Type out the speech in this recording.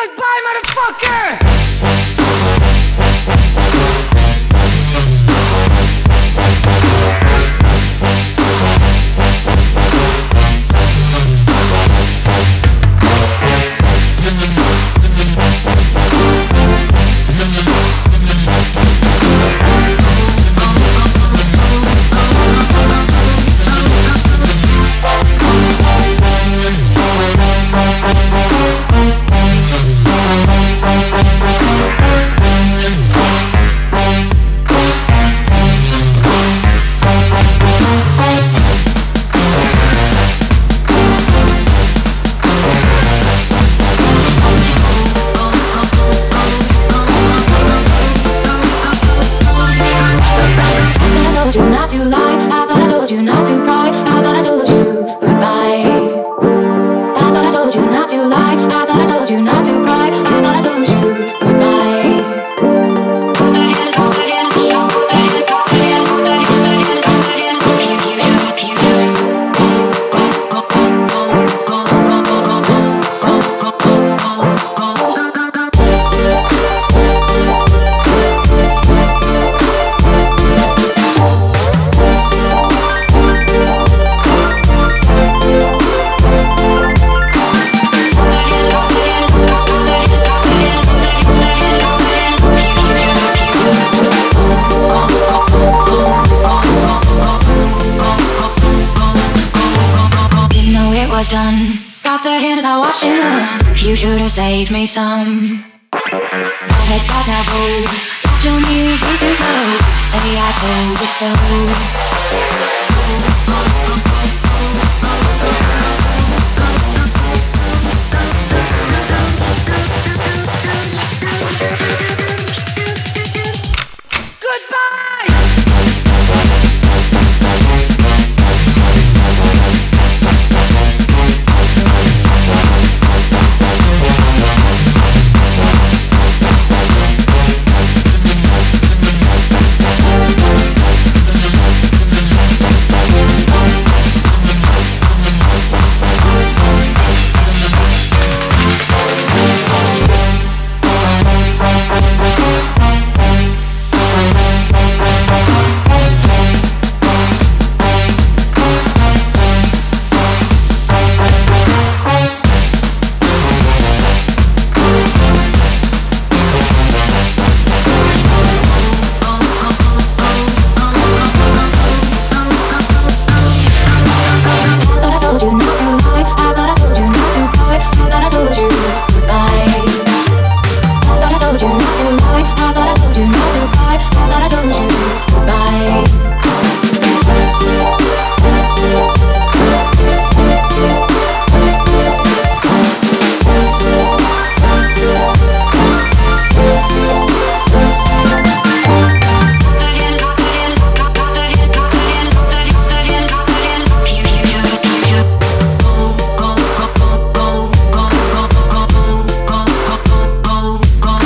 Goodbye, motherfucker! Not to lie, I thought I told you not to cry. I thought I told you goodbye. I thought I told you not to lie. I thought I told you not to cry. I thought I told you goodbye. Was done. Got the hint as I watched him run. You should have saved me some. My head start now go. Got your knees, he's too slow. Say I told you so.